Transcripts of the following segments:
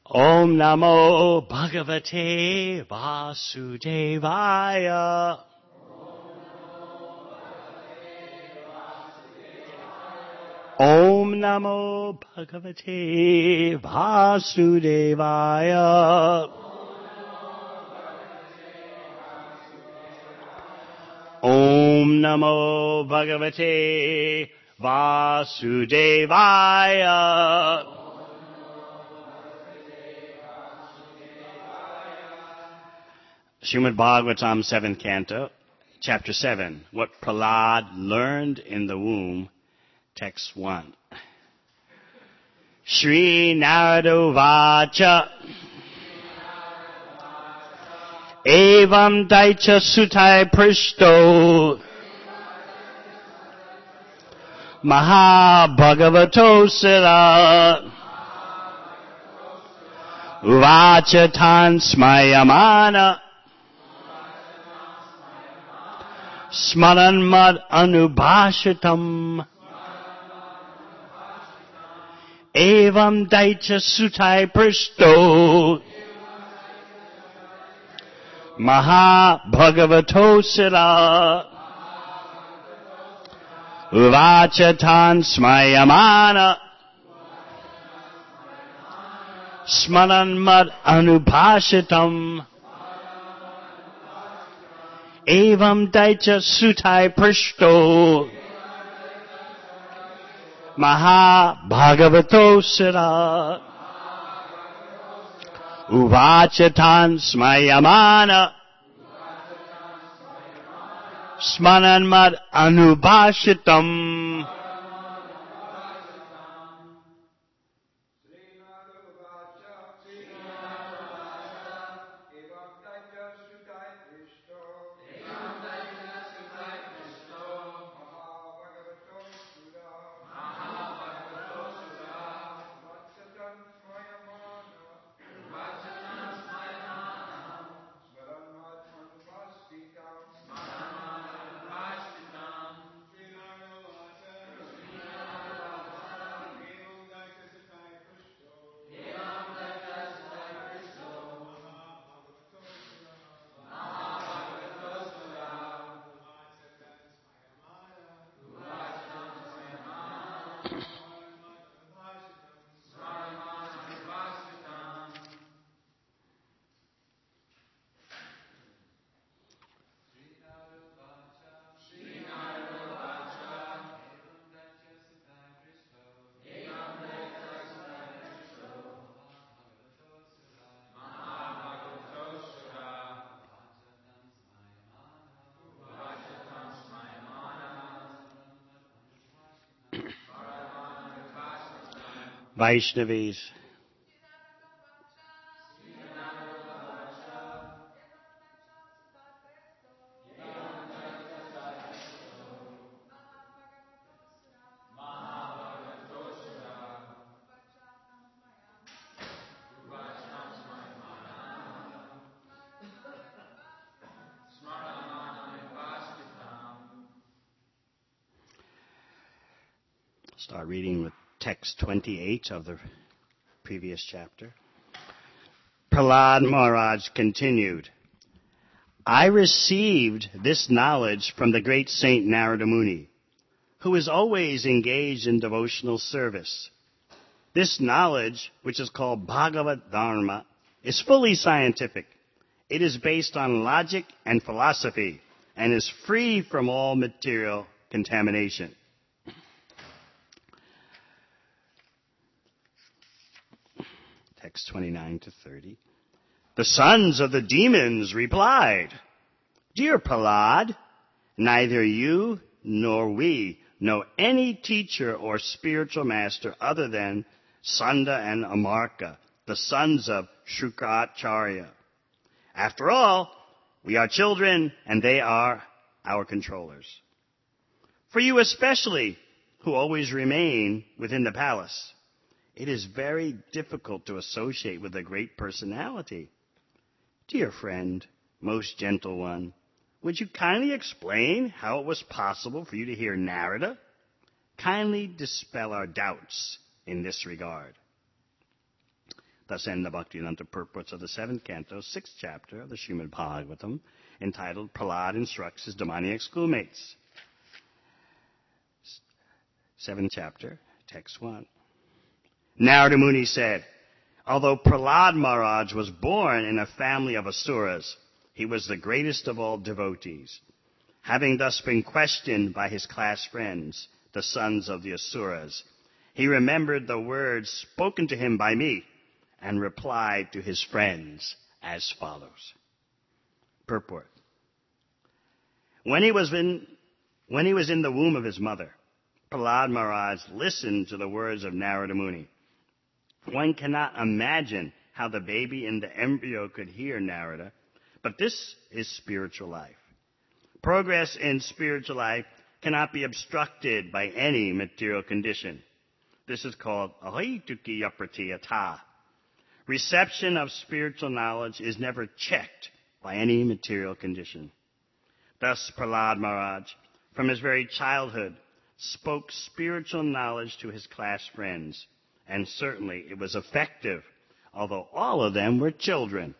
Om Namo Bhagavate Vasudevaya. Om Namo Bhagavate Vasudevaya. Om Namo Bhagavate Vasudevaya. Srimad Bhagavatam, 7th Canto, Chapter 7, What Prahlad Learned in the Womb, Text 1. Shri Narada Vacha Evam Daicha Sutai Prishto Maha Bhagavato Sira Vacha Tan Smayamana Smaran Mad Anubhashitam Evam Daicha Sutai Prishto Maha Bhagavato Sira Vachatan Smayamana Smaran Mad Anubhashitam Evam Daicha Sutai Prishto Maha Bhagavato Sira Uvachatan Smayamana Smanan Mad Anubhashitam. Vaishnavis. Start reading with text 28 of the previous chapter. Prahlad Maharaj continued, I received this knowledge from the great Saint Narada Muni, who is always engaged in devotional service. This knowledge, which is called Bhagavad Dharma, is fully scientific. It is based on logic and philosophy and is free from all material contamination. Text 29 to 30. The sons of the demons replied, Dear Prahlad, neither you nor we know any teacher or spiritual master other than Sanda and Amarka, the sons of Shukracharya. After all, we are children and they are our controllers. For you especially, who always remain within the palace, it is very difficult to associate with a great personality. Dear friend, most gentle one, would you kindly explain how it was possible for you to hear Narada? Kindly dispel our doubts in this regard. Thus end the Bhaktivedanta purports of the 7th canto, 6th chapter of the Srimad Bhagavatam, entitled Prahlad Instructs His Demoniac Schoolmates. 7th chapter, text 1. Narada Muni said, although Prahlad Maharaj was born in a family of asuras, he was the greatest of all devotees. Having thus been questioned by his class friends, the sons of the asuras, he remembered the words spoken to him by me and replied to his friends as follows. Purport. When he was in the womb of his mother, Prahlad Maharaj listened to the words of Narada Muni. One cannot imagine how the baby in the embryo could hear Narada, but this is spiritual life. Progress in spiritual life cannot be obstructed by any material condition. This is called ahituki yapratiyata. Reception of spiritual knowledge is never checked by any material condition. Thus, Prahlad Maharaj, from his very childhood, spoke spiritual knowledge to his class friends, and certainly it was effective, although all of them were children.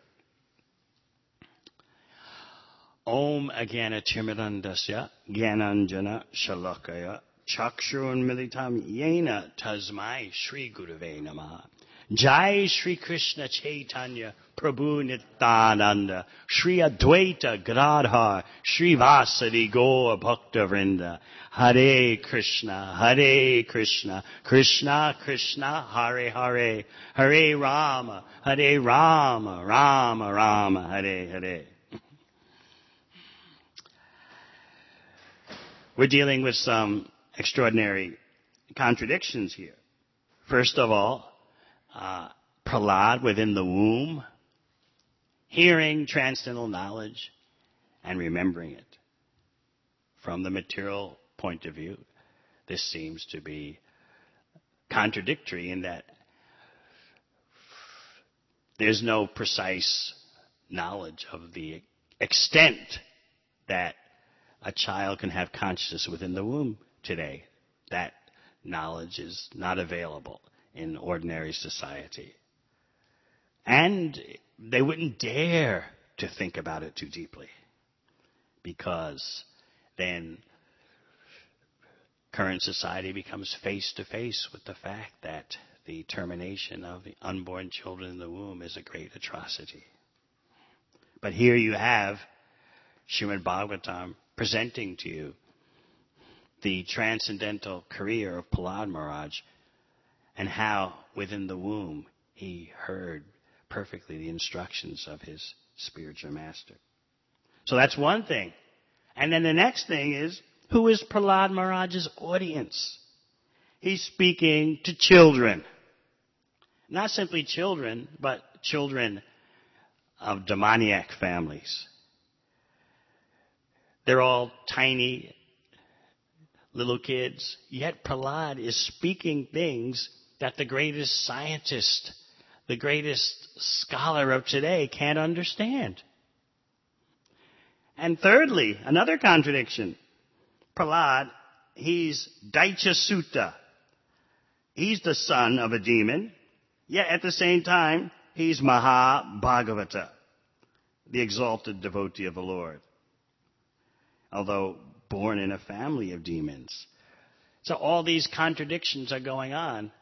Om Agyanatimirandasya Gyananjana Shalakaya Chakshurun Militam Yena Tasmai Shri Gurave Namah. Jai Shri Krishna Chaitanya Prabhu Nityananda Shri Advaita Gadadhar Shri Vasadi Gaur Bhakta Vrinda. Hare Krishna, Krishna Krishna, Hare Hare, Hare Rama, Rama Rama, Hare Hare. We're dealing with some extraordinary contradictions here. First of all, Prahlad within the womb, hearing transcendental knowledge and remembering it. From the material point of view, this seems to be contradictory in that there's no precise knowledge of the extent that a child can have consciousness within the womb today. That knowledge is not available in ordinary society. And they wouldn't dare to think about it too deeply, because then current society becomes face to face with the fact that the termination of the unborn children in the womb is a great atrocity. But here you have Srimad Bhagavatam presenting to you the transcendental career of Prahlad Maharaj and how within the womb he heard perfectly the instructions of his spiritual master. So that's one thing. And then the next thing is, who is Prahlad Maharaj's audience? He's speaking to children. Not simply children, but children of demoniac families. They're all tiny little kids, yet Prahlad is speaking things that the greatest scientist, the greatest scholar of today can't understand. And thirdly, another contradiction. Prahlad, he's Daicha Sutta. He's the son of a demon, yet at the same time, he's Maha Bhagavata, the exalted devotee of the Lord, although born in a family of demons. So all these contradictions are going on.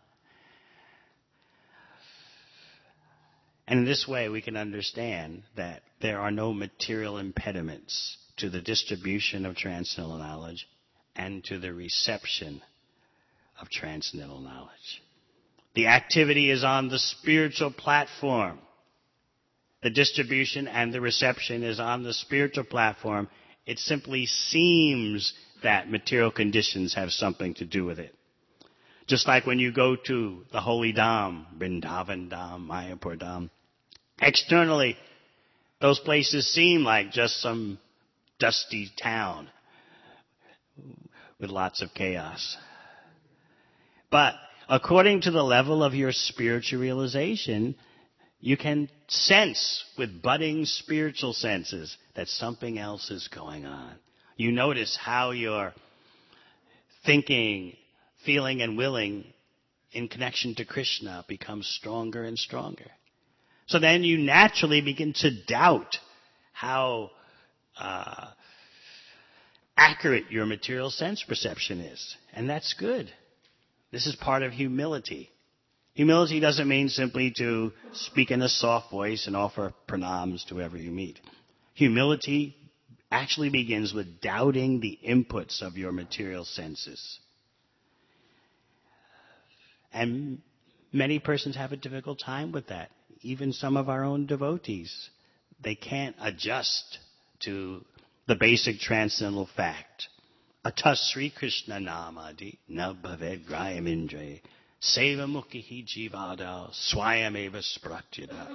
And in this way, we can understand that there are no material impediments to the distribution of transcendental knowledge and to the reception of transcendental knowledge. The activity is on the spiritual platform. The distribution and the reception is on the spiritual platform. It simply seems that material conditions have something to do with it. Just like when you go to the holy Dham, Vrindavan Dham, Mayapur Dham, externally, those places seem like just some dusty town with lots of chaos. But according to the level of your spiritual realization, you can sense with budding spiritual senses that something else is going on. You notice how your thinking, feeling, and willing in connection to Krishna becomes stronger and stronger. So then you naturally begin to doubt how accurate your material sense perception is. And that's good. This is part of humility. Humility doesn't mean simply to speak in a soft voice and offer pranams to whoever you meet. Humility actually begins with doubting the inputs of your material senses. And many persons have a difficult time with that. Even some of our own devotees. They can't adjust to the basic transcendental fact. Atas Sri Krishna namadi na bhaved grayam indre seva mukhi jivada swayameva spratyada.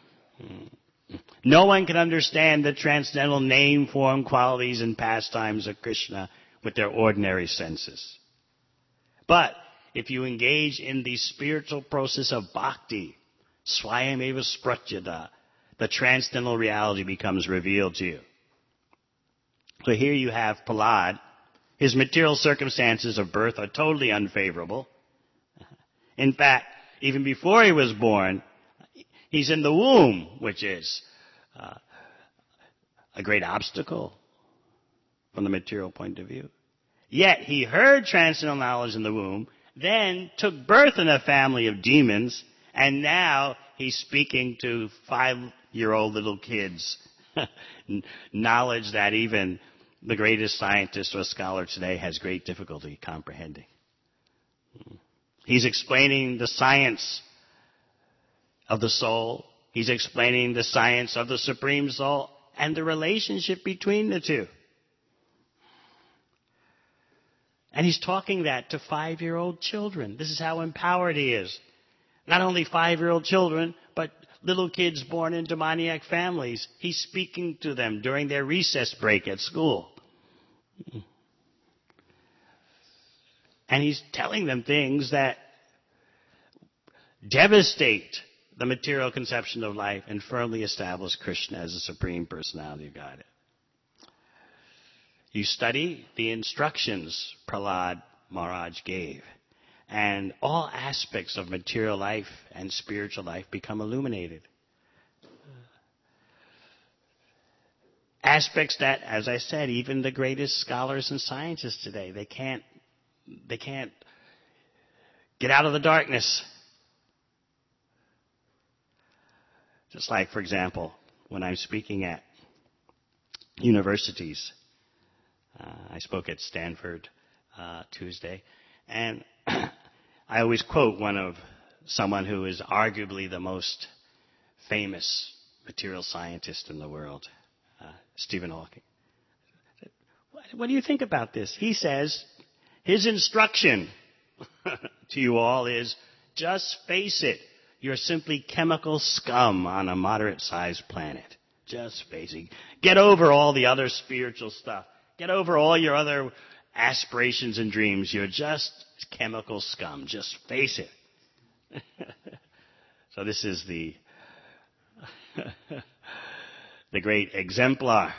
No one can understand the transcendental name, form, qualities, and pastimes of Krishna with their ordinary senses. But if you engage in the spiritual process of bhakti, swayameva spratyada, the transcendental reality becomes revealed to you. So here you have Prahlad. His material circumstances of birth are totally unfavorable. In fact, even before he was born, he's in the womb, which is a great obstacle from the material point of view. Yet he heard transcendental knowledge in the womb, then took birth in a family of demons, and now he's speaking to 5-year-old little kids. Knowledge that even the greatest scientist or scholar today has great difficulty comprehending. He's explaining the science of the soul. He's explaining the science of the Supreme Soul and the relationship between the two. And he's talking that to 5-year-old children. This is how empowered he is. Not only 5-year-old children, but little kids born in demoniac families. He's speaking to them during their recess break at school. And he's telling them things that devastate the material conception of life and firmly establish Krishna as the Supreme Personality of Godhead. You study the instructions Prahlad Maharaj gave, and all aspects of material life and spiritual life become illuminated. Aspects that, as I said, even the greatest scholars and scientists today, they can't get out of the darkness. Just like, for example, when I'm speaking at universities, I spoke at Stanford Tuesday, and I always quote someone who is arguably the most famous material scientist in the world, Stephen Hawking. What do you think about this? He says his instruction to you all is, just face it. You're simply chemical scum on a moderate-sized planet. Just face it. Get over all the other spiritual stuff. Get over all your other aspirations and dreams. You're just chemical scum. Just face it. So this is the great exemplar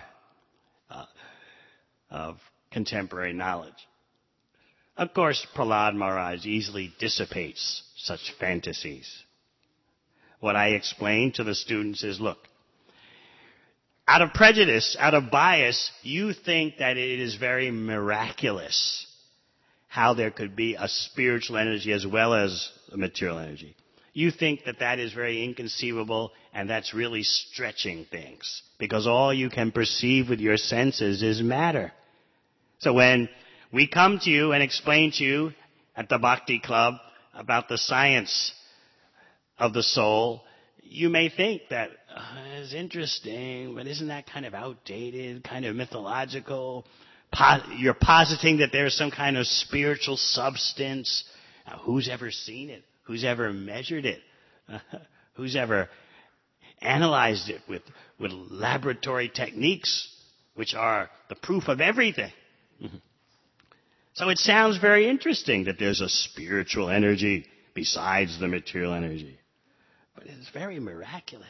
of contemporary knowledge. Of course, Prahlad Maharaj easily dissipates such fantasies. What I explain to the students is, look, out of prejudice, out of bias, you think that it is very miraculous how there could be a spiritual energy as well as a material energy. You think that that is very inconceivable, and that's really stretching things, because all you can perceive with your senses is matter. So when we come to you and explain to you at the Bhakti Club about the science of the soul, you may think that it's interesting, but isn't that kind of outdated, kind of mythological? You're positing that there's some kind of spiritual substance. Now, who's ever seen it? Who's ever measured it? Who's ever analyzed it with laboratory techniques, which are the proof of everything? So it sounds very interesting that there's a spiritual energy besides the material energy. But it's very miraculous.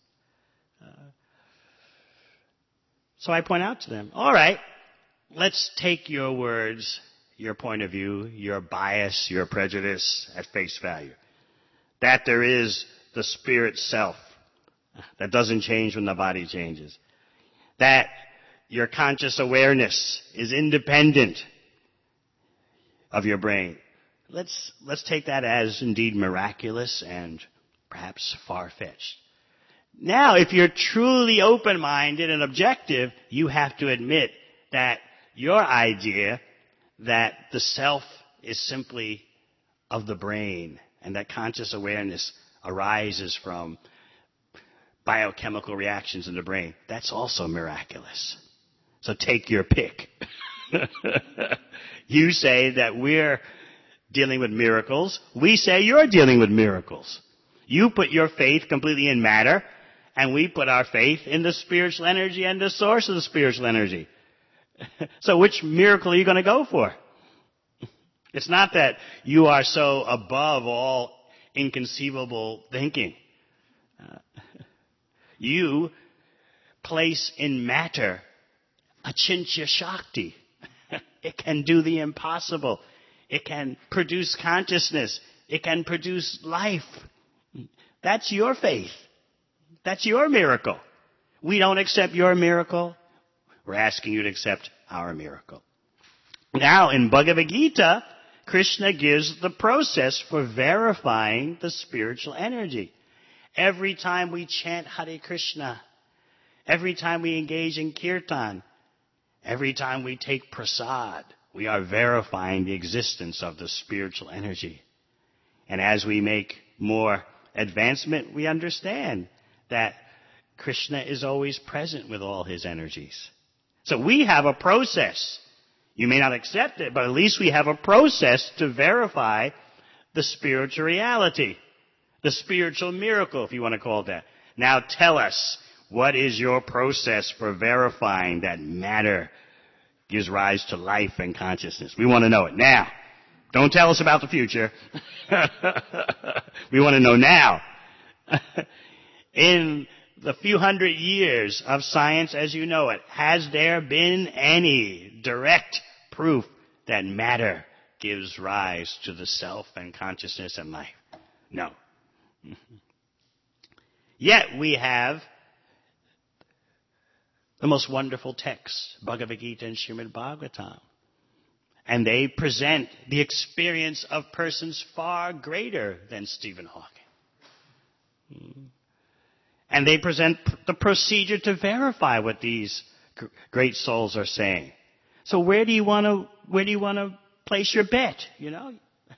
So I point out to them, all right, let's take your words, your point of view, your bias, your prejudice at face value. That there is the spirit self That doesn't change when the body changes. That your conscious awareness is independent of your brain. Let's take that as indeed miraculous and perhaps far-fetched. Now, if you're truly open-minded and objective, you have to admit that your idea that the self is simply of the brain and that conscious awareness arises from biochemical reactions in the brain, that's also miraculous. So take your pick. You say that we're dealing with miracles. We say you're dealing with miracles. You put your faith completely in matter, and we put our faith in the spiritual energy and the source of the spiritual energy. So which miracle are you going to go for? It's not that you are so above all inconceivable thinking. You place in matter achintya shakti. It can do the impossible. It can produce consciousness. It can produce life. That's your faith. That's your miracle. We don't accept your miracle. We're asking you to accept our miracle. Now, in Bhagavad Gita, Krishna gives the process for verifying the spiritual energy. Every time we chant Hare Krishna, every time we engage in kirtan, every time we take prasad, we are verifying the existence of the spiritual energy. And as we make more advancement, we understand that Krishna is always present with all his energies. So we have a process. You may not accept it, but at least we have a process to verify the spiritual reality, the spiritual miracle, if you want to call it that. Now tell us, what is your process for verifying that matter gives rise to life and consciousness? We want to know it now. Don't tell us about the future. We want to know now. In the few hundred years of science as you know it, has there been any direct proof that matter gives rise to the self and consciousness and life? No. Yet we have the most wonderful texts, Bhagavad Gita and Srimad Bhagavatam. And they present the experience of persons far greater than Stephen Hawking. And they present the procedure to verify what these great souls are saying. So where do you want to place your bet, you know?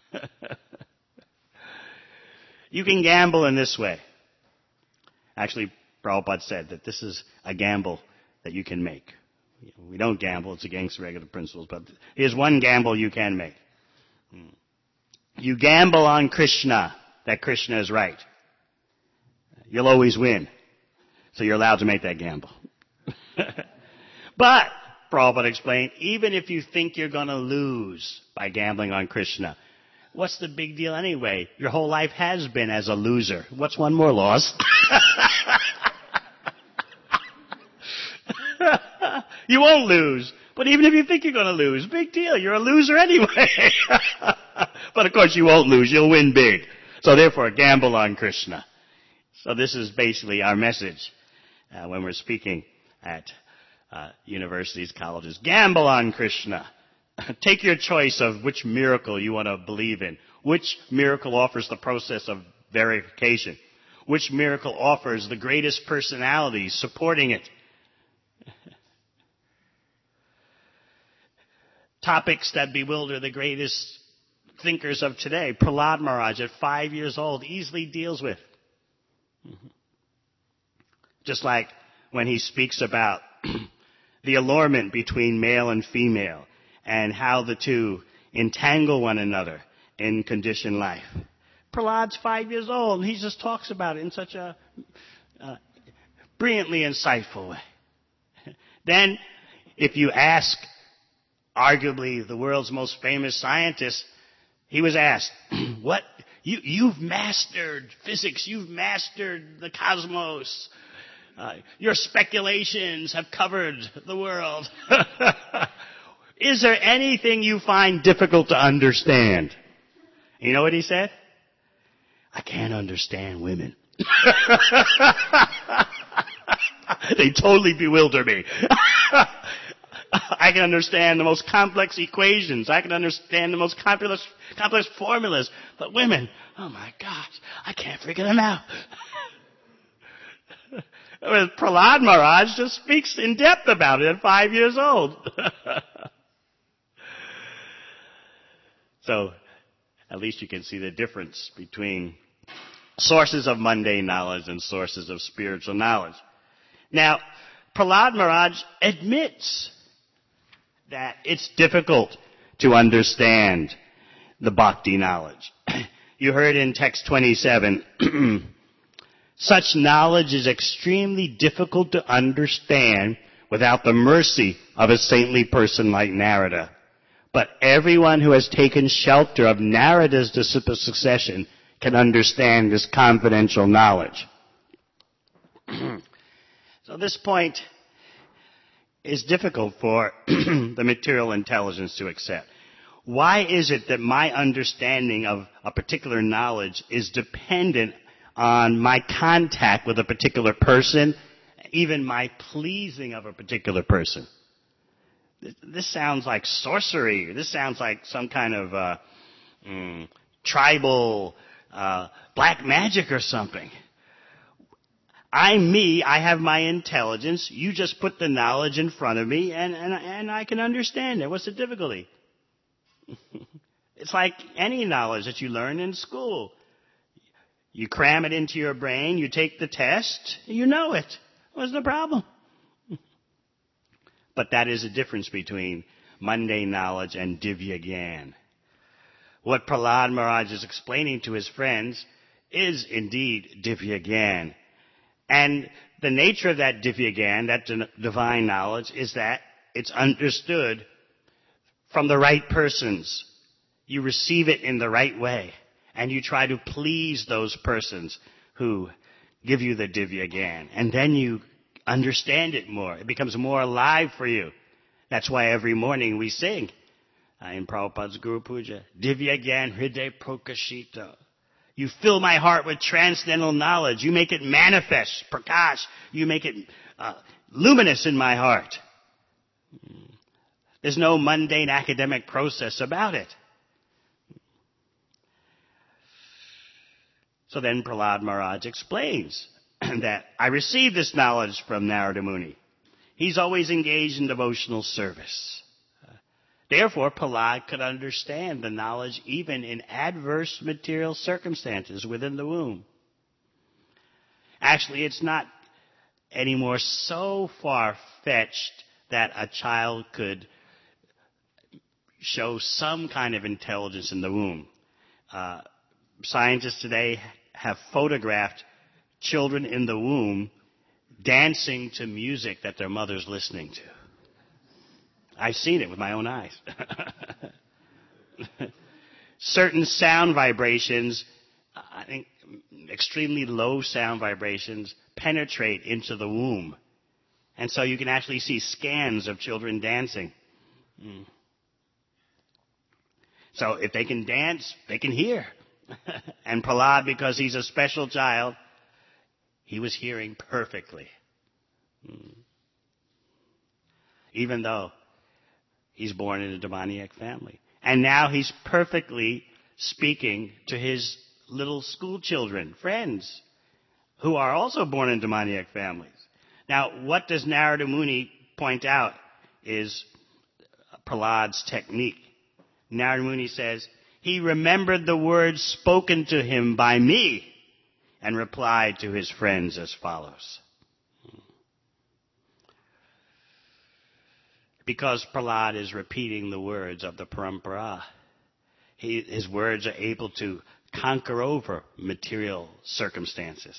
You can gamble in this way. Actually, Prabhupada said that this is a gamble that you can make. We don't gamble, it's against regular principles, but here's one gamble you can make. You gamble on Krishna, that Krishna is right. You'll always win. So you're allowed to make that gamble. But, Prabhupada explained, even if you think you're going to lose by gambling on Krishna, what's the big deal anyway? Your whole life has been as a loser. What's one more loss? You won't lose. But even if you think you're going to lose, big deal. You're a loser anyway. But of course you won't lose. You'll win big. So therefore, gamble on Krishna. So this is basically our message when we're speaking at universities, colleges. Gamble on Krishna. Take your choice of which miracle you want to believe in. Which miracle offers the process of verification. Which miracle offers the greatest personality supporting it. Topics that bewilder the greatest thinkers of today. Prahlad Maharaj, at 5 years old, easily deals with. Just like when he speaks about the allurement between male and female and how the two entangle one another in conditioned life. Prahlad's 5 years old, and he just talks about it in such a brilliantly insightful way. Then, if you ask arguably the world's most famous scientist, he was asked, what? You've mastered physics. You've mastered the cosmos. Your speculations have covered the world. Is there anything you find difficult to understand? You know what he said? I can't understand women. They totally bewilder me. I can understand the most complex equations. I can understand the most complex formulas. But women, oh my gosh, I can't figure them out. Prahlad Maharaj just speaks in depth about it at 5 years old. So, at least you can see the difference between sources of mundane knowledge and sources of spiritual knowledge. Now, Prahlad Maharaj admits that it's difficult to understand the bhakti knowledge. You heard in text 27, such knowledge is extremely difficult to understand without the mercy of a saintly person like Narada. But everyone who has taken shelter of Narada's disciple succession can understand this confidential knowledge. So this point is difficult for the material intelligence to accept. Why is it that my understanding of a particular knowledge is dependent on my contact with a particular person, even my pleasing of a particular person? This sounds like sorcery. This sounds like some kind of tribal black magic or something. I'm me, I have my intelligence, you just put the knowledge in front of me and I can understand it. What's the difficulty? It's like any knowledge that you learn in school. You cram it into your brain, you take the test, you know it. What's the problem? But that is a difference between mundane knowledge and Divya Gyan. What Prahlad Maharaj is explaining to his friends is indeed Divya Gyan. And the nature of that Divya Gyan, that divine knowledge, is that it's understood from the right persons. You receive it in the right way. And you try to please those persons who give you the Divya Gyan. And then you understand it more. It becomes more alive for you. That's why every morning we sing in Prabhupada's Guru Puja, Divya Gyan Hriday Prokashita. You fill my heart with transcendental knowledge. You make it manifest, prakash. You make it luminous in my heart. There's no mundane academic process about it. So then Prahlad Maharaj explains that I received this knowledge from Narada Muni. He's always engaged in devotional service. Therefore, Prahlad could understand the knowledge even in adverse material circumstances within the womb. Actually, it's not anymore so far-fetched that a child could show some kind of intelligence in the womb. Scientists today have photographed children in the womb dancing to music that their mother's listening to. I've seen it with my own eyes. Certain sound vibrations, I think extremely low sound vibrations, penetrate into the womb. And so you can actually see scans of children dancing. So if they can dance, they can hear. And Prahlad, because he's a special child, he was hearing perfectly. Even though he's born in a demoniac family. And now he's perfectly speaking to his little school children, friends, who are also born in demoniac families. Now, what does Narada Muni point out is Prahlad's technique. Narada Muni says, he remembered the words spoken to him by me and replied to his friends as follows. Because Prahlad is repeating the words of the Parampara, his words are able to conquer over material circumstances.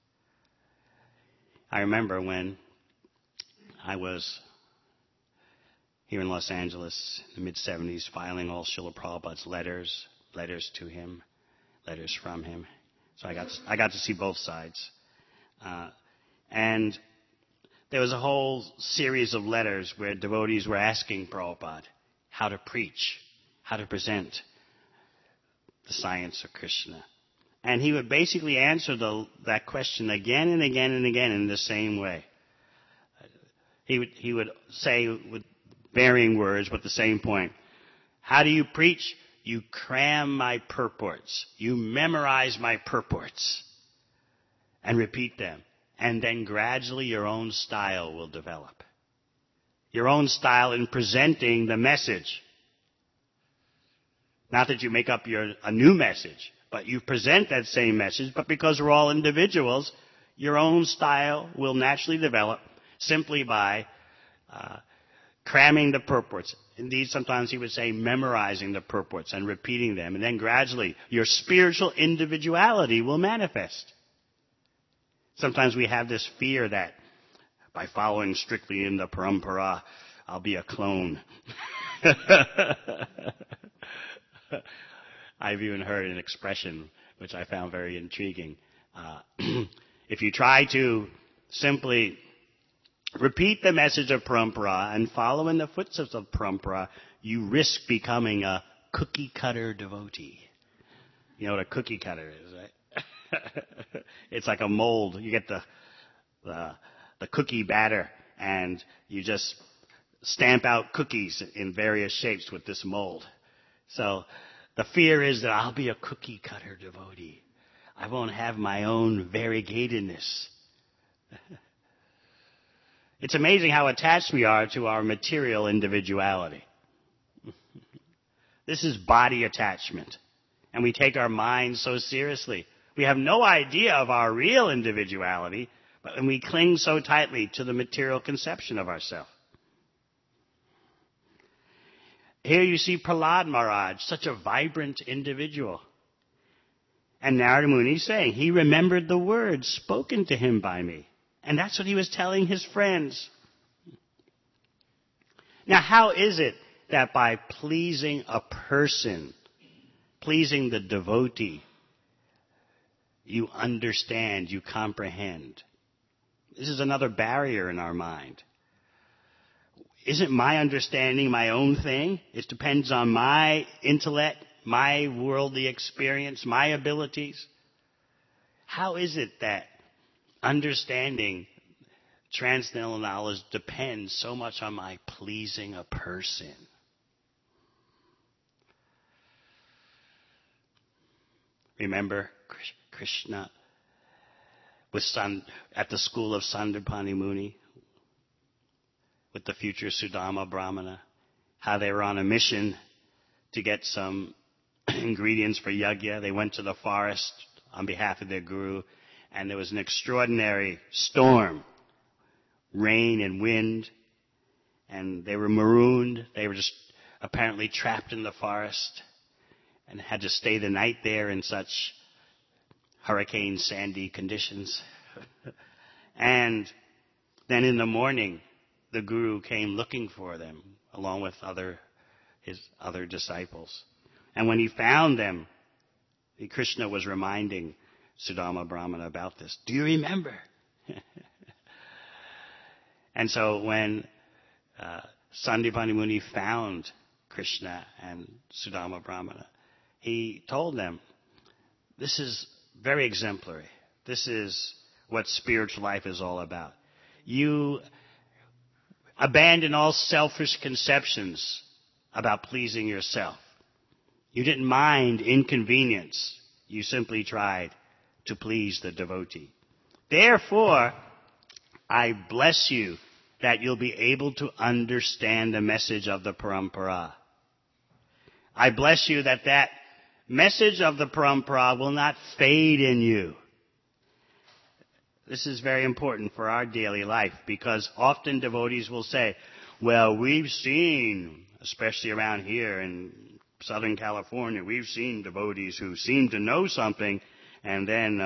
I remember when I was here in Los Angeles in the mid-'70s, filing all Srila Prabhupada's letters to him, letters from him. So I got to see both sides. And there was a whole series of letters where devotees were asking Prabhupada how to preach, how to present the science of Krishna. And he would basically answer that question again and again and again in the same way. He would say with varying words, but the same point. How do you preach? You cram my purports. You memorize my purports and repeat them. And then gradually your own style will develop. Your own style in presenting the message. Not that you make up a new message, but you present that same message, but because we're all individuals, your own style will naturally develop simply by cramming the purports. Indeed, sometimes he would say memorizing the purports and repeating them. And then gradually, your spiritual individuality will manifest. Sometimes we have this fear that by following strictly in the parampara, I'll be a clone. I've even heard an expression which I found very intriguing. If you try to simply repeat the message of parampara and follow in the footsteps of parampara, you risk becoming a cookie-cutter devotee. You know what a cookie-cutter is, right? It's like a mold. You get the cookie batter, and you just stamp out cookies in various shapes with this mold. So the fear is that I'll be a cookie-cutter devotee. I won't have my own variegatedness. It's amazing how attached we are to our material individuality. This is body attachment. And we take our minds so seriously. We have no idea of our real individuality, but we cling so tightly to the material conception of ourselves. Here you see Prahlad Maharaj, such a vibrant individual. And Narada Muni saying, he remembered the words spoken to him by me. And that's what he was telling his friends. Now, how is it that by pleasing a person, pleasing the devotee, you understand, you comprehend? This is another barrier in our mind. Isn't my understanding my own thing? It depends on my intellect, my worldly experience, my abilities. How is it that understanding transcendental knowledge depends so much on my pleasing a person? Remember Krishna at the school of Sandipani Muni with the future Sudama Brahmana, how they were on a mission to get some ingredients for yajna. They went to the forest on behalf of their guru, and there was an extraordinary storm, rain and wind, and they were marooned. They were just apparently trapped in the forest and had to stay the night there in such hurricane sandy conditions. And then in the morning, the guru came looking for them along with his other disciples. And when he found them, Krishna was reminding Sudama Brahmana about this. Do you remember? And so when Sandipani Muni found Krishna and Sudama Brahmana, he told them, this is very exemplary. This is what spiritual life is all about. You abandon all selfish conceptions about pleasing yourself. You didn't mind inconvenience. You simply tried to please the devotee. Therefore, I bless you that you'll be able to understand the message of the parampara. I bless you that that message of the parampara will not fade in you. This is very important for our daily life, because often devotees will say, well, we've seen, especially around here in Southern California, we've seen devotees who seem to know something, and then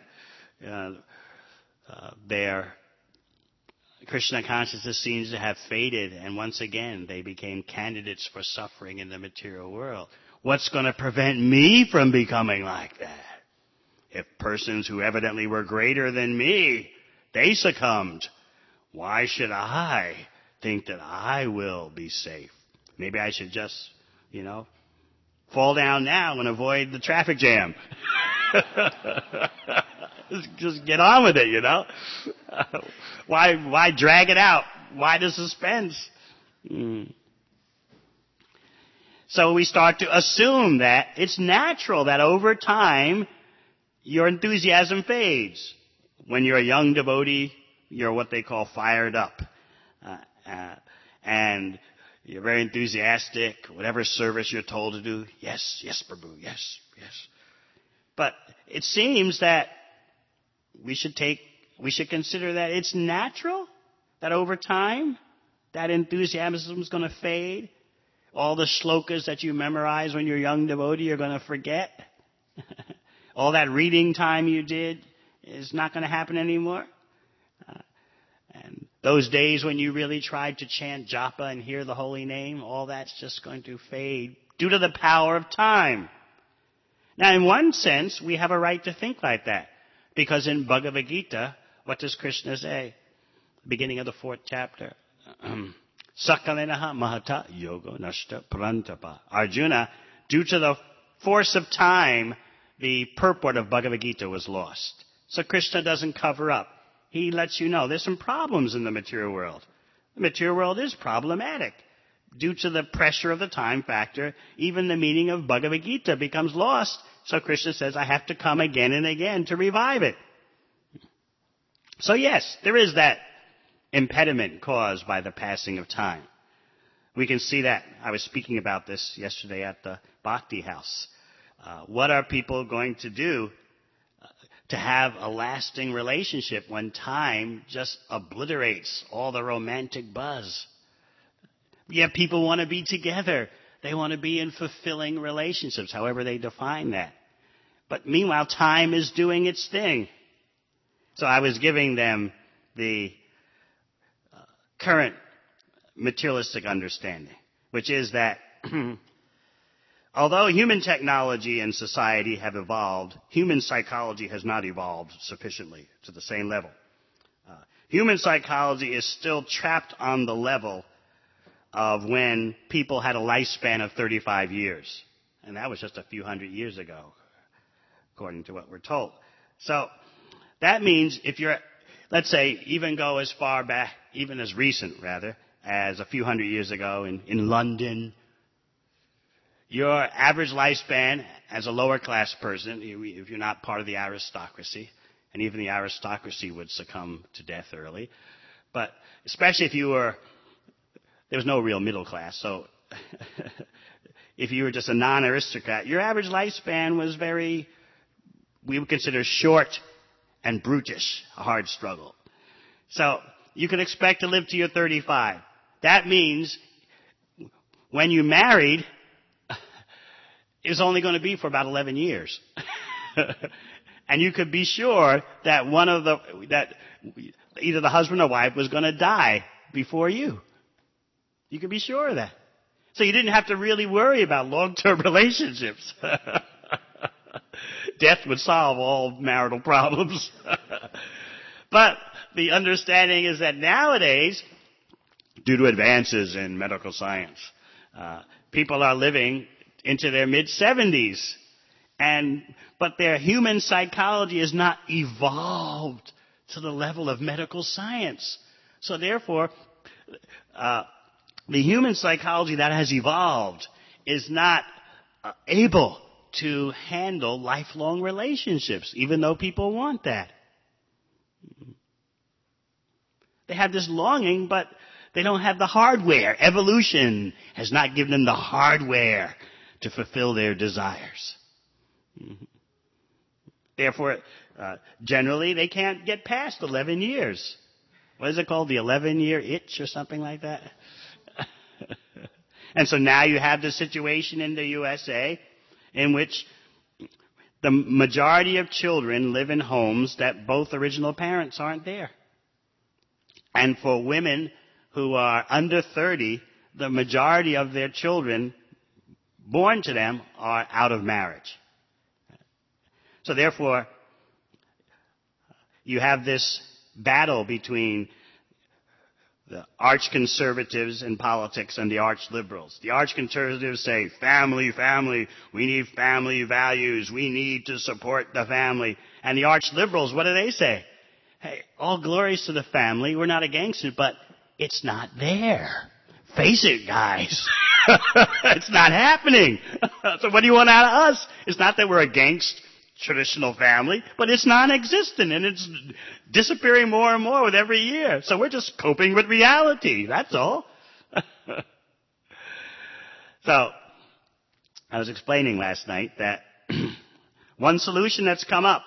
their Krishna consciousness seems to have faded, and once again they became candidates for suffering in the material world. What's going to prevent me from becoming like that? If persons who evidently were greater than me, they succumbed, why should I think that I will be safe? Maybe I should just, fall down now and avoid the traffic jam. Just get on with it, Why drag it out Why the suspense? So we start to assume that it's natural that over time your enthusiasm fades. When you're a young devotee, you're what they call fired up. And you're very enthusiastic. Whatever service you're told to do, yes, yes, Prabhu, yes, yes. But it seems that we should consider that it's natural that over time that enthusiasm is going to fade. All the shlokas that you memorize when you're a young devotee, you're going to forget. All that reading time you did is not going to happen anymore. And those days when you really tried to chant japa and hear the holy name, all that's just going to fade due to the power of time. Now, in one sense, we have a right to think like that. Because in Bhagavad Gita, what does Krishna say? Beginning of the 4th chapter. Sakalenaha mahata yoga nashta prantapa. Arjuna, due to the force of time, the purport of Bhagavad Gita was lost. So Krishna doesn't cover up. He lets you know there's some problems in the material world. The material world is problematic. Due to the pressure of the time factor, even the meaning of Bhagavad Gita becomes lost. So Krishna says, I have to come again and again to revive it. So yes, there is that impediment caused by the passing of time. We can see that. I was speaking about this yesterday at the Bhakti House. What are people going to do to have a lasting relationship when time just obliterates all the romantic buzz? Yet people want to be together. They want to be in fulfilling relationships, however they define that. But meanwhile, time is doing its thing. So I was giving them the current materialistic understanding, which is that although human technology and society have evolved, human psychology has not evolved sufficiently to the same level. Human psychology is still trapped on the level of when people had a lifespan of 35 years. And that was just a few hundred years ago, according to what we're told. So that means if you're, let's say, even go as far back, even as recent, rather, as a few hundred years ago in London, your average lifespan as a lower class person, if you're not part of the aristocracy, and even the aristocracy would succumb to death early, but especially if you were, there was no real middle class, so if you were just a non-aristocrat, your average lifespan was very, we would consider short and brutish, a hard struggle. So you can expect to live to your 35. That means when you married, it was only going to be for about 11 years. And you could be sure that that either the husband or wife was going to die before you. You could be sure of that. So you didn't have to really worry about long-term relationships. Death would solve all marital problems. But the understanding is that nowadays, due to advances in medical science, people are living into their mid-70s. But their human psychology is not evolved to the level of medical science. So therefore, the human psychology that has evolved is not able to handle lifelong relationships, even though people want that. They have this longing, but they don't have the hardware. Evolution has not given them the hardware to fulfill their desires. Therefore, generally, they can't get past 11 years. What is it called? The 11-year itch or something like that? And so now you have the situation in the USA in which the majority of children live in homes that both original parents aren't there. And for women who are under 30, the majority of their children born to them are out of marriage. So therefore, you have this battle between the arch-conservatives in politics and the arch-liberals. The arch-conservatives say, family, family, we need family values, we need to support the family. And the arch-liberals, what do they say? Hey, all glories to the family, we're not against it, but It's not there. Face it, guys. It's not happening. So what do you want out of us? It's not that we're against traditional family, but it's non-existent and it's disappearing more and more with every year. So we're just coping with reality. That's all. So I was explaining last night that one solution that's come up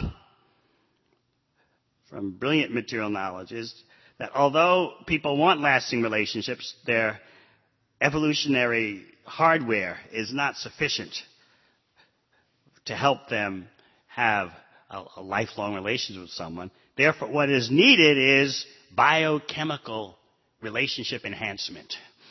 from brilliant material knowledge is that although people want lasting relationships, their evolutionary hardware is not sufficient to help them have a lifelong relationship with someone. Therefore, what is needed is biochemical relationship enhancement.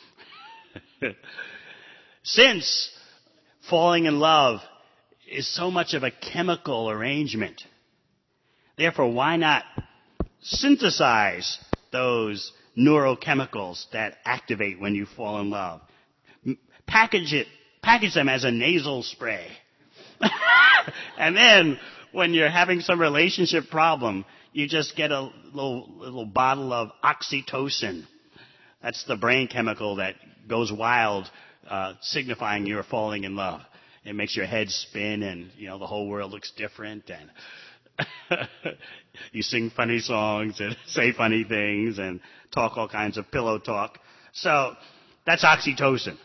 Since falling in love is so much of a chemical arrangement, therefore, why not synthesize those neurochemicals that activate when you fall in love? Package them as a nasal spray. And then, when you're having some relationship problem, you just get a little bottle of oxytocin. That's the brain chemical that goes wild, signifying you're falling in love. It makes your head spin and, the whole world looks different and you sing funny songs and say funny things and talk all kinds of pillow talk. So, that's oxytocin.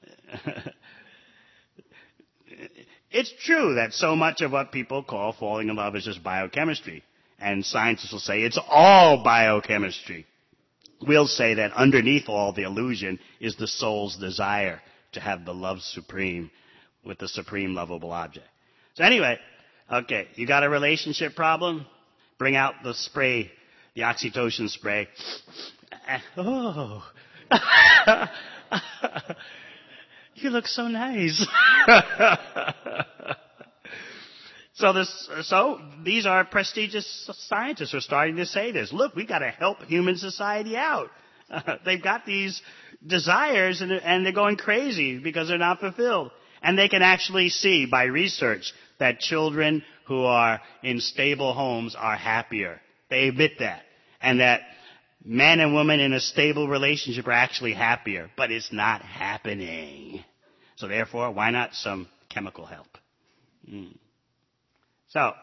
It's true that so much of what people call falling in love is just biochemistry. And scientists will say it's all biochemistry. We'll say that underneath all the illusion is the soul's desire to have the love supreme with the supreme lovable object. So anyway, okay, you got a relationship problem? Bring out the spray, the oxytocin spray. Oh. You look so nice. So these are prestigious scientists who are starting to say this. Look, we got to help human society out. They've got these desires and they're going crazy because they're not fulfilled. And they can actually see by research that children who are in stable homes are happier. They admit that. And that man and woman in a stable relationship are actually happier. But it's not happening. So therefore, why not some chemical help? So,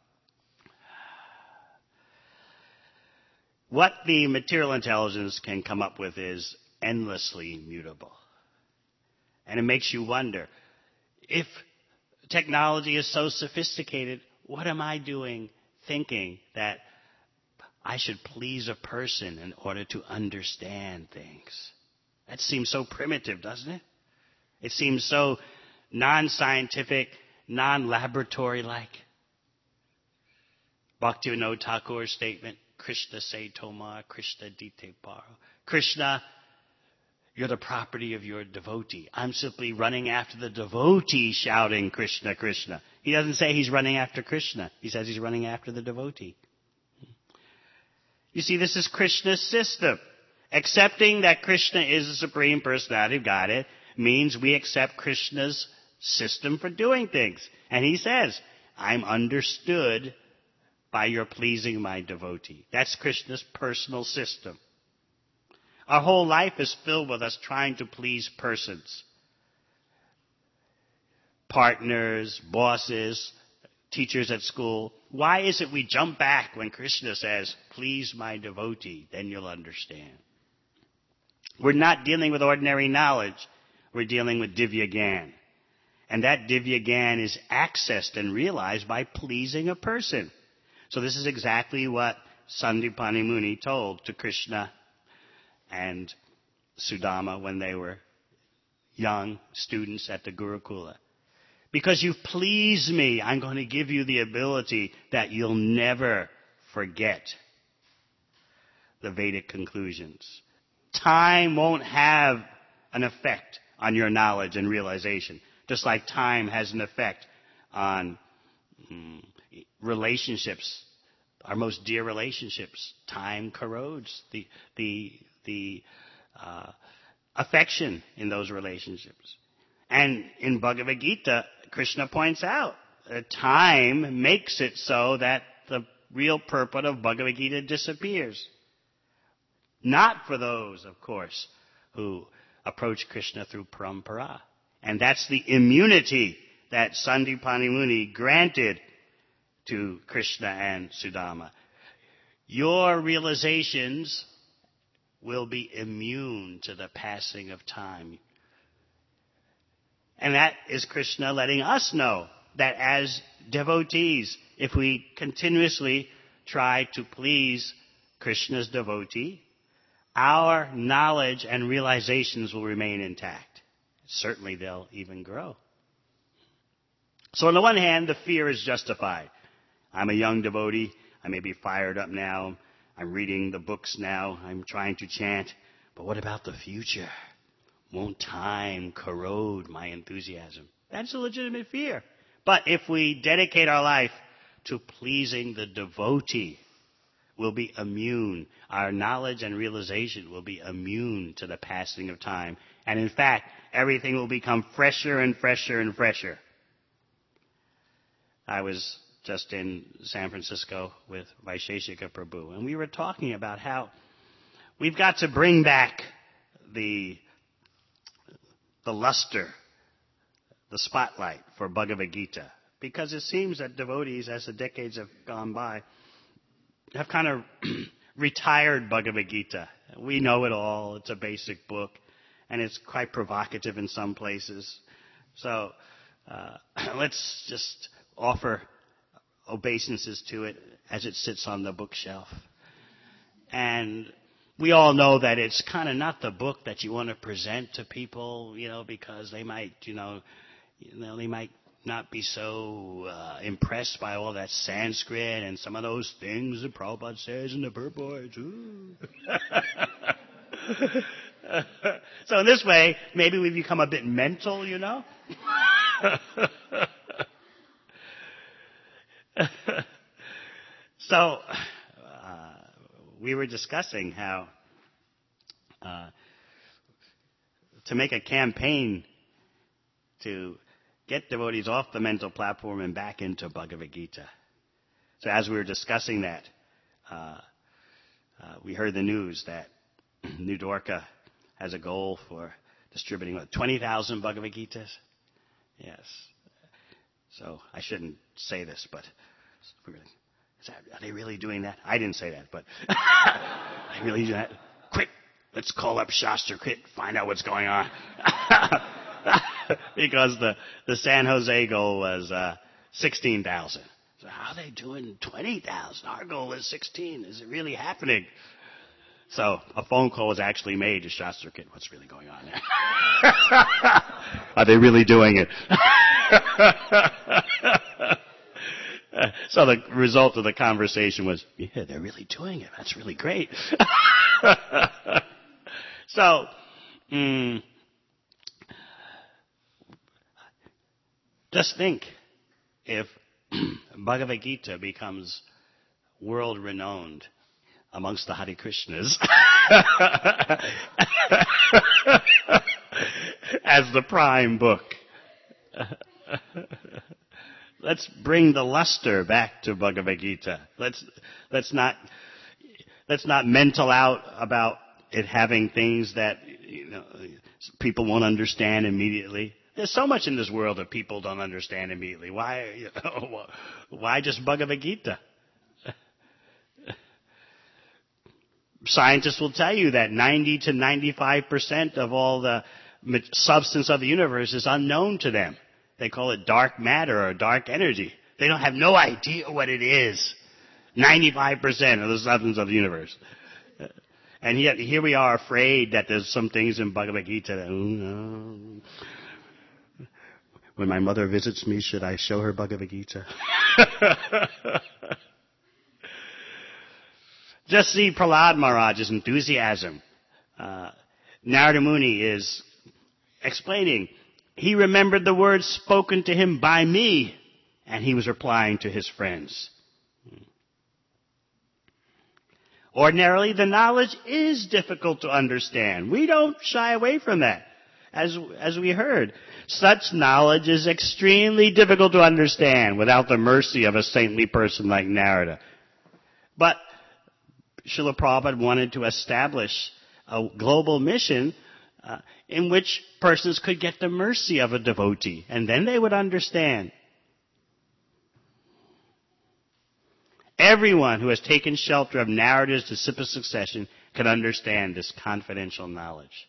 what the material intelligence can come up with is endlessly mutable. And it makes you wonder, if technology is so sophisticated, what am I doing thinking that I should please a person in order to understand things? That seems so primitive, doesn't it? It seems so non-scientific, non-laboratory-like. Bhaktivinoda Thakur's statement, Krishna se tomar, Krishna dite paro. Krishna, you're the property of your devotee. I'm simply running after the devotee shouting Krishna, Krishna. He doesn't say he's running after Krishna. He says he's running after the devotee. You see, this is Krishna's system. Accepting that Krishna is the Supreme Personality of Godhead means we accept Krishna's system for doing things. And he says, I'm understood by your pleasing my devotee. That's Krishna's personal system. Our whole life is filled with us trying to please persons. Partners, bosses, teachers at school. Why is it we jump back when Krishna says, please my devotee, then you'll understand? We're not dealing with ordinary knowledge. We're dealing with Divya Gyan. And that Divya Gyan is accessed and realized by pleasing a person. So this is exactly what Sandipani Muni told to Krishna and Sudama when they were young students at the Gurukula. Because you've pleased me, I'm going to give you the ability that you'll never forget the Vedic conclusions. Time won't have an effect on your knowledge and realization, just like time has an effect on relationships, our most dear relationships. Time corrodes the affection in those relationships. And in Bhagavad Gita, Krishna points out that time makes it so that the real purport of Bhagavad Gita disappears. Not for those, of course, who approach Krishna through parampara. And that's the immunity that Sandipani Muni granted to Krishna and Sudama. Your realizations will be immune to the passing of time. And that is Krishna letting us know that as devotees, if we continuously try to please Krishna's devotee, our knowledge and realizations will remain intact. Certainly they'll even grow. So on the one hand, the fear is justified. I'm a young devotee. I may be fired up now. I'm reading the books now. I'm trying to chant. But what about the future? Won't time corrode my enthusiasm? That's a legitimate fear. But if we dedicate our life to pleasing the devotee, we'll be immune. Our knowledge and realization will be immune to the passing of time. And in fact, everything will become fresher and fresher and fresher. I was just in San Francisco with Vaisheshika Prabhu, and we were talking about how we've got to bring back the luster, the spotlight for Bhagavad Gita, because it seems that devotees, as the decades have gone by, have kind of retired Bhagavad Gita. We know it all. It's a basic book, and it's quite provocative in some places. So let's just offer obeisances to it as it sits on the bookshelf. And we all know that it's kind of not the book that you want to present to people, because they might, they might not be so impressed by all that Sanskrit and some of those things that Prabhupada says in the purports. So in this way, maybe we become a bit mental, So we were discussing how to make a campaign to get devotees off the mental platform and back into Bhagavad Gita. So as we were discussing that, we heard the news that New Dwarka has a goal for distributing 20,000 Bhagavad Gitas. Yes. So I shouldn't say this, but are they really doing that? I didn't say that, but are they really doing that? Quick, let's call up Shastra Krit, find out what's going on. Because the San Jose goal was 16,000. So how are they doing 20,000? Our goal is 16. Is it really happening? So a phone call was actually made to Shastra Krit. What's really going on there? Are they really doing it? So the result of the conversation was, yeah, they're really doing it. That's really great. So, just think if Bhagavad Gita becomes world-renowned amongst the Hare Krishnas as the prime book. Let's bring the luster back to Bhagavad Gita. Let's not mental out about it having things that people won't understand immediately. There's so much in this world that people don't understand immediately. Why just Bhagavad Gita? Scientists will tell you that 90 to 95% of all the substance of the universe is unknown to them. They call it dark matter or dark energy. They don't have no idea what it is. 95% of the substance of the universe. And yet here we are afraid that there's some things in Bhagavad Gita that, no. When my mother visits me, should I show her Bhagavad Gita? Just see Prahlad Maharaj's enthusiasm. Narada Muni is explaining, he remembered the words spoken to him by me, and he was replying to his friends. Ordinarily, the knowledge is difficult to understand. We don't shy away from that. As we heard, such knowledge is extremely difficult to understand without the mercy of a saintly person like Narada. But Srila Prabhupada wanted to establish a global mission in which persons could get the mercy of a devotee, and then they would understand. Everyone who has taken shelter of Narada's disciple succession can understand this confidential knowledge.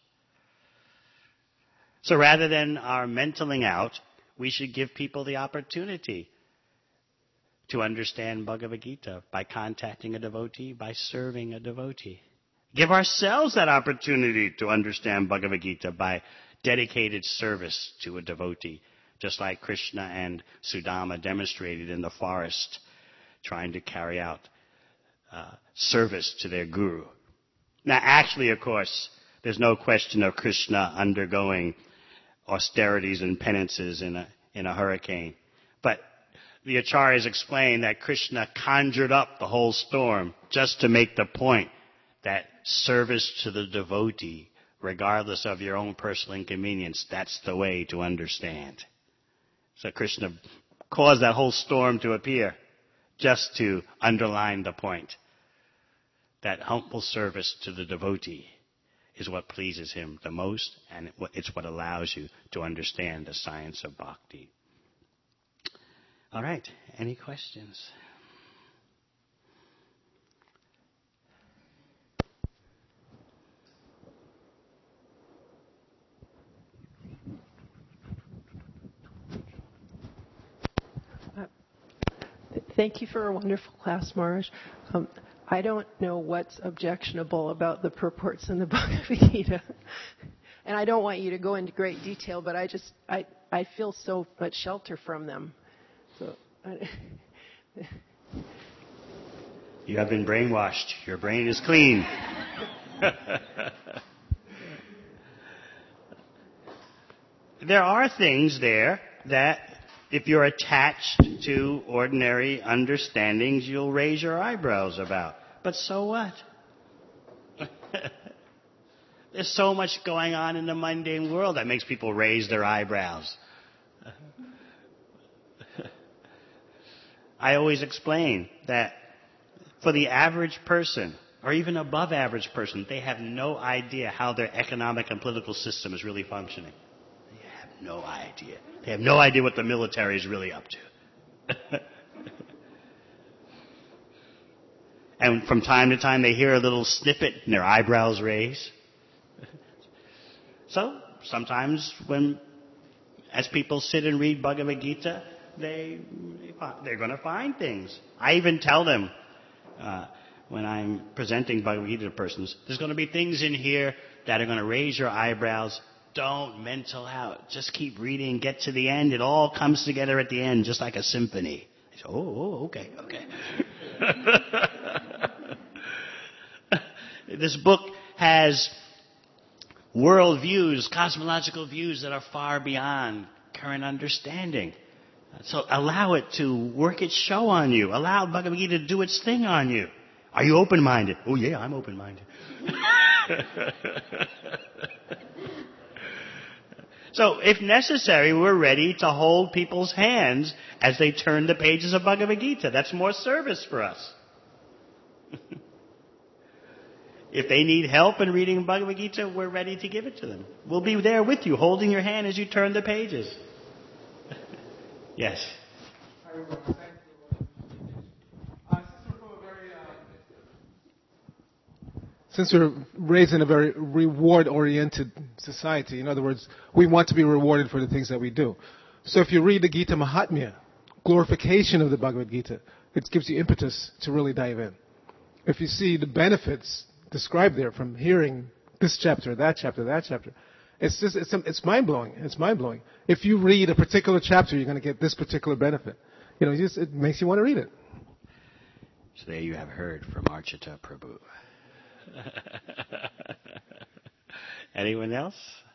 So rather than our mentaling out, we should give people the opportunity to understand Bhagavad Gita by contacting a devotee, by serving a devotee. Give ourselves that opportunity to understand Bhagavad Gita by dedicated service to a devotee, just like Krishna and Sudama demonstrated in the forest, trying to carry out service to their guru. Now, actually, of course, there's no question of Krishna undergoing austerities and penances in a hurricane. But the acharyas explain that Krishna conjured up the whole storm just to make the point that service to the devotee, regardless of your own personal inconvenience, that's the way to understand. So Krishna caused that whole storm to appear just to underline the point that humble service to the devotee is what pleases him the most, and it's what allows you to understand the science of bhakti. All right, any questions? Thank you for a wonderful class, Maharaj. I don't know what's objectionable about the purports in the Bhagavad Gita. And I don't want you to go into great detail, but I feel so much shelter from them. So, you have been brainwashed. Your brain is clean. There are things there that, if you're attached to ordinary understandings, you'll raise your eyebrows about. But so what? There's so much going on in the mundane world that makes people raise their eyebrows. I always explain that for the average person, or even above average person, they have no idea how their economic and political system is really functioning. They have no idea. They have no idea what the military is really up to. And from time to time they hear a little snippet and their eyebrows raise. So sometimes as people sit and read Bhagavad Gita, they're going to find things. I even tell them when I'm presenting Bhagavad Gita to persons, there's going to be things in here that are going to raise your eyebrows. Don't mental out. Just keep reading. Get to the end. It all comes together at the end, just like a symphony. I say, okay. This book has world views, cosmological views that are far beyond current understanding. So allow it to work its show on you. Allow Bhagavad Gita to do its thing on you. Are you open-minded? Oh yeah, I'm open-minded. So, if necessary, we're ready to hold people's hands as they turn the pages of Bhagavad Gita. That's more service for us. If they need help in reading Bhagavad Gita, we're ready to give it to them. We'll be there with you, holding your hand as you turn the pages. Yes. Since we're raised in a very reward-oriented society, in other words, we want to be rewarded for the things that we do. So if you read the Gita Mahatmya, glorification of the Bhagavad Gita, it gives you impetus to really dive in. If you see the benefits described there from hearing this chapter, that chapter, it's mind-blowing. It's mind-blowing. If you read a particular chapter, you're going to get this particular benefit. It makes you want to read it. So there you have heard from Archita Prabhu. Anyone else?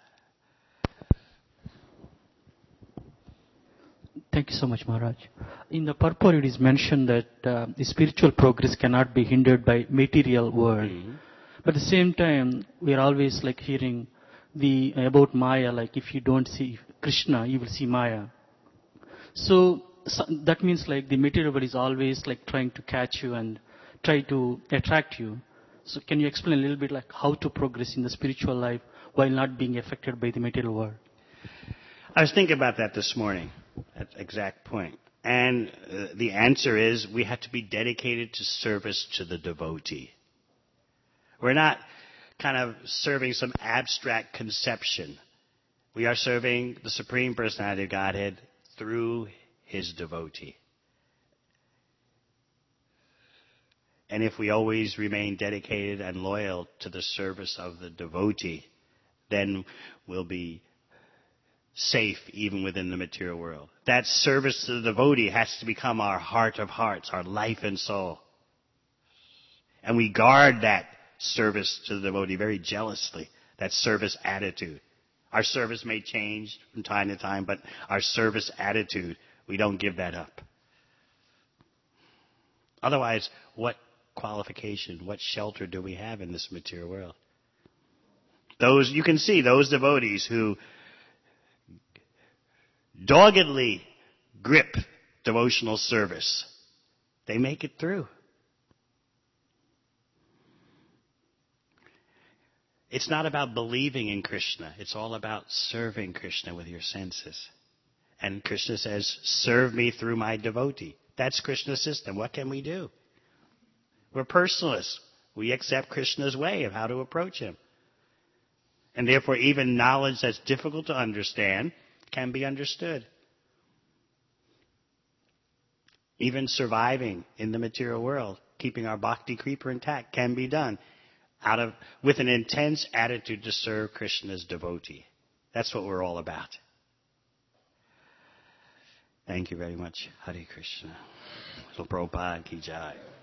Thank you so much, Maharaj. In the purport, it is mentioned that the spiritual progress cannot be hindered by material world. Mm-hmm. But at the same time, we are always hearing about Maya, if you don't see Krishna, you will see Maya. So that means the material world is always trying to catch you and try to attract you. So can you explain a little bit like how to progress in the spiritual life while not being affected by the material world? I was thinking about that this morning, that exact point. And the answer is we have to be dedicated to service to the devotee. We're not kind of serving some abstract conception. We are serving the Supreme Personality of Godhead through His devotee. And if we always remain dedicated and loyal to the service of the devotee, then we'll be safe even within the material world. That service to the devotee has to become our heart of hearts, our life and soul. And we guard that service to the devotee very jealously, that service attitude. Our service may change from time to time, but our service attitude, we don't give that up. Otherwise, what qualification, what shelter do we have in this material world? Those, you can see those devotees who doggedly grip devotional service, they make it through. It's not about believing in Krishna. It's all about serving Krishna with your senses. And Krishna says, serve me through my devotee. That's Krishna's system. What can we do? We're personalists. We accept Krishna's way of how to approach Him. And therefore, even knowledge that's difficult to understand can be understood. Even surviving in the material world, keeping our bhakti creeper intact, can be done with an intense attitude to serve Krishna's devotee. That's what we're all about. Thank you very much. Hare Krishna. Prabhupada ki jai.